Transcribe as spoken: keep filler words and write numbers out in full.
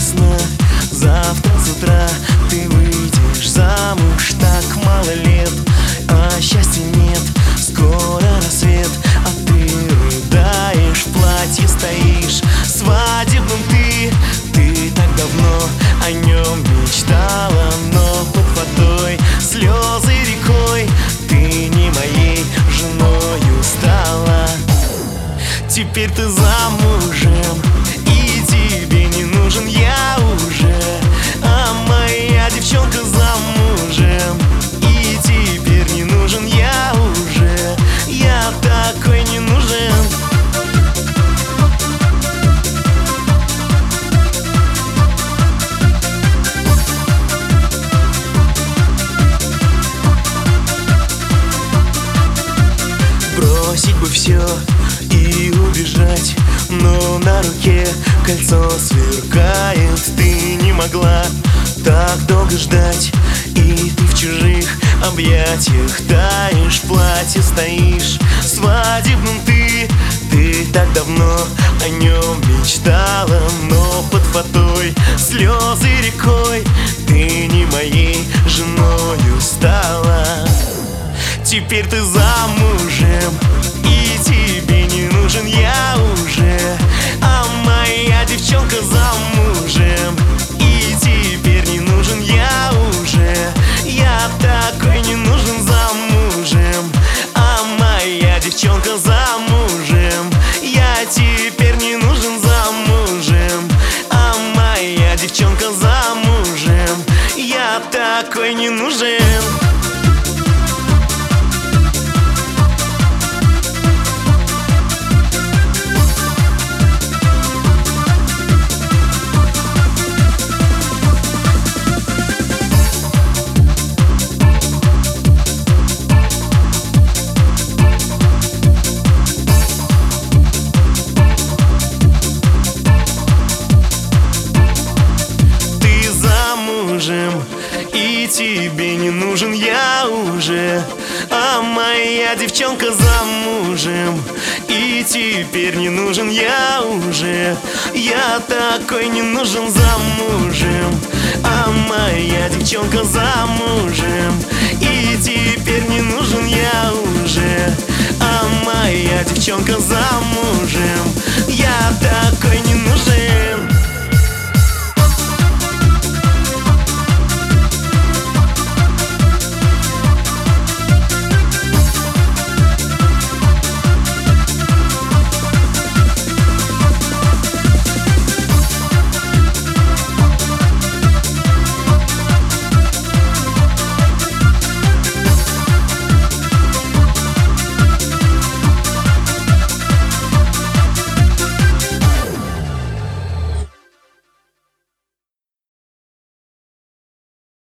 весна. Завтра с утра ты выйдешь замуж. Так мало лет, а счастья нет. Скоро рассвет, а ты рыдаешь, в платье стоишь свадебным ты. Ты так давно о нем мечтала, но под водой слезы рекой. Ты не моей женою стала. Теперь ты замужем, и тебе не нужен я уже. А моя девчонка замужем, и теперь не нужен я уже. Я такой не нужен. Бросить бы все и убежать, но на руке кольцо сверкает. Ты не могла так долго ждать, и ты в чужих объятиях таешь. В платье стоишь свадебным ты. Ты так давно о нем мечтала, но под водой слезы рекой. Ты не моей женою стала. Теперь ты замужем, и тебе не нужен я уже. А моя девчонка замужем, и теперь не нужен я уже. Я такой не нужен замужем. А моя девчонка замужем, я теперь не нужен замужем. А моя девчонка замужем, я такой не нужен. И тебе не нужен я уже. А моя девчонка замужем, и теперь не нужен я уже. Я такой не нужен замужем. А моя девчонка замужем, и теперь не нужен я уже. А моя девчонка замужем, я такой не нужен.